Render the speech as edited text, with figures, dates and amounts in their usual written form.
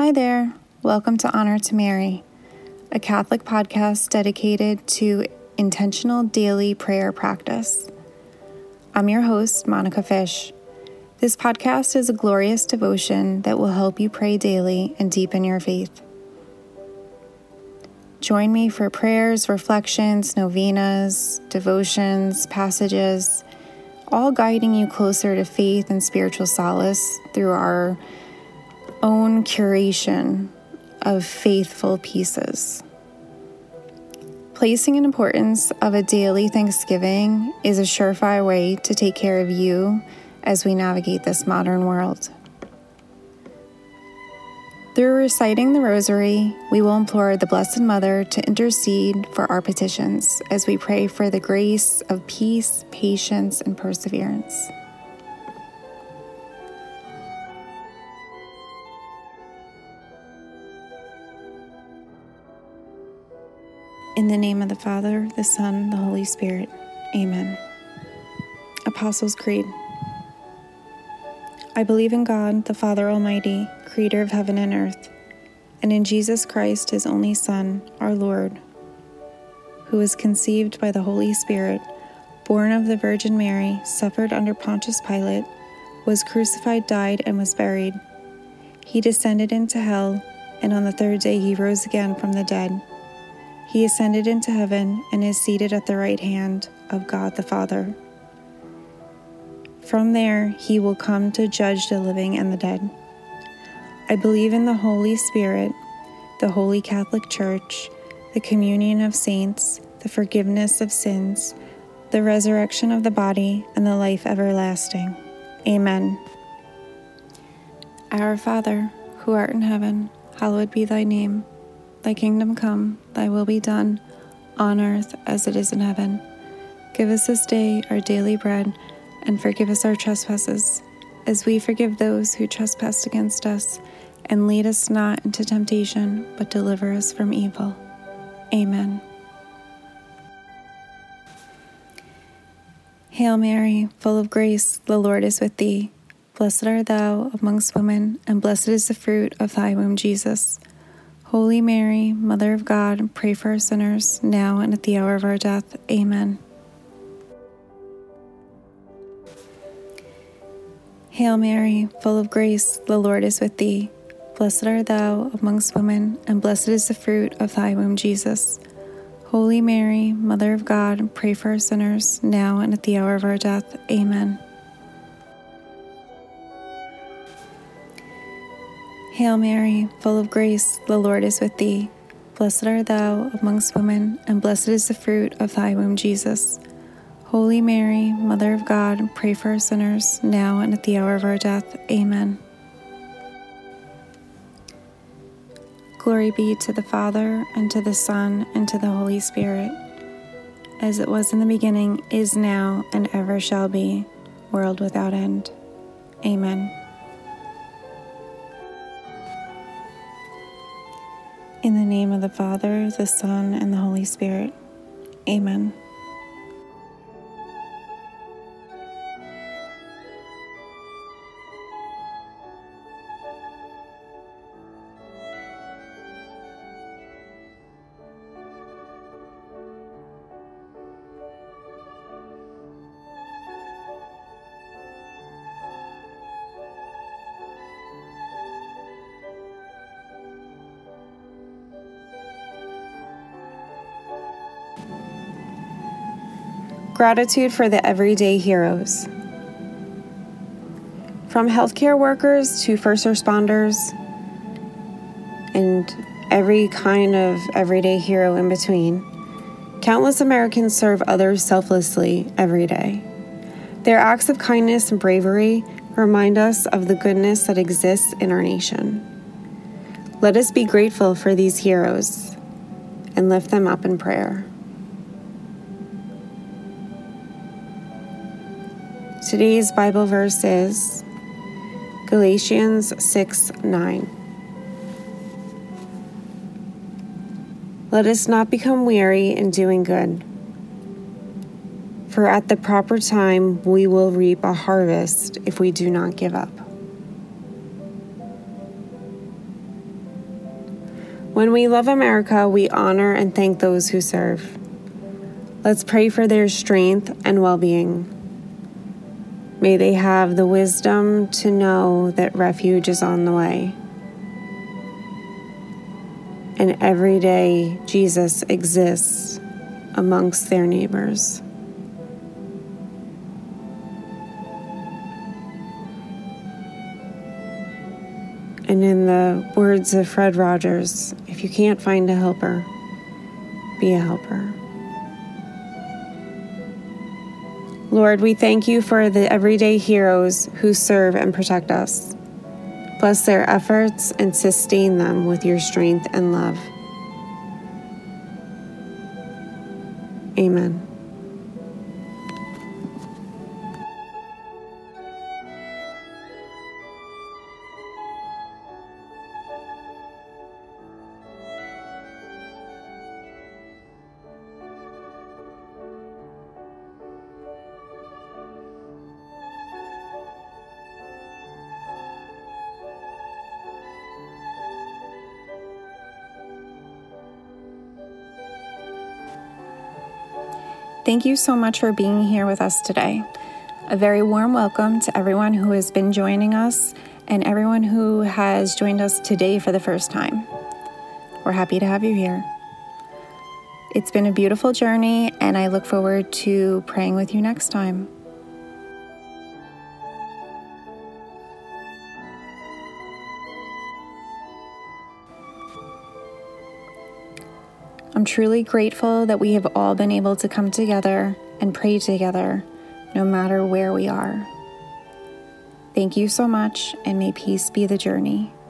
Hi there. Welcome to Honor to Mary, a Catholic podcast dedicated to intentional daily prayer practice. I'm your host, Monica Fish. This podcast is a glorious devotion that will help you pray daily and deepen your faith. Join me for prayers, reflections, novenas, devotions, passages, all guiding you closer to faith and spiritual solace through our own curation of faithful pieces. Placing an importance of a daily thanksgiving is a surefire way to take care of you as we navigate this modern world. Through reciting the Rosary, we will implore the Blessed Mother to intercede for our petitions as we pray for the grace of peace, patience, and perseverance. In the name of the Father, the Son, the Holy Spirit. Amen. Apostles' Creed. I believe in God, the Father Almighty, creator of heaven and earth, and in Jesus Christ, his only Son, our Lord, who was conceived by the Holy Spirit, born of the Virgin Mary, suffered under Pontius Pilate, was crucified, died, and was buried. He descended into hell, and on the third day he rose again from the dead. He ascended into heaven and is seated at the right hand of God the Father. From there he will come to judge the living and the dead. I believe in the Holy Spirit, the Holy Catholic Church, the communion of saints, the forgiveness of sins, the resurrection of the body, and the life everlasting. Amen. Our Father, who art in heaven, hallowed be thy name. Thy kingdom come, thy will be done, on earth as it is in heaven. Give us this day our daily bread, and forgive us our trespasses, as we forgive those who trespass against us. And lead us not into temptation, but deliver us from evil. Amen. Hail Mary, full of grace, the Lord is with thee. Blessed art thou amongst women, and blessed is the fruit of thy womb, Jesus. Holy Mary, Mother of God, pray for us sinners, now and at the hour of our death. Amen. Hail Mary, full of grace, the Lord is with thee. Blessed art thou amongst women, and blessed is the fruit of thy womb, Jesus. Holy Mary, Mother of God, pray for us sinners, now and at the hour of our death. Amen. Hail Mary, full of grace, the Lord is with thee. Blessed art thou amongst women, and blessed is the fruit of thy womb, Jesus. Holy Mary, Mother of God, pray for us sinners, now and at the hour of our death. Amen. Glory be to the Father, and to the Son, and to the Holy Spirit, as it was in the beginning, is now, and ever shall be, world without end. Amen. In the name of the Father, the Son, and the Holy Spirit. Amen. Gratitude for the everyday heroes. From healthcare workers to first responders and every kind of everyday hero in between, countless Americans serve others selflessly every day. Their acts of kindness and bravery remind us of the goodness that exists in our nation. Let us be grateful for these heroes and lift them up in prayer. Today's Bible verse is Galatians 6:9. Let us not become weary in doing good, for at the proper time we will reap a harvest if we do not give up. When we love America, we honor and thank those who serve. Let's pray for their strength and well-being. May they have the wisdom to know that refuge is on the way. And every day, Jesus exists amongst their neighbors. And in the words of Fred Rogers, if you can't find a helper, be a helper. Lord, we thank you for the everyday heroes who serve and protect us. Bless their efforts and sustain them with your strength and love. Amen. Thank you so much for being here with us today. A very warm welcome to everyone who has been joining us and everyone who has joined us today for the first time. We're happy to have you here. It's been a beautiful journey, and I look forward to praying with you next time. I'm truly grateful that we have all been able to come together and pray together, no matter where we are. Thank you so much, and may peace be the journey.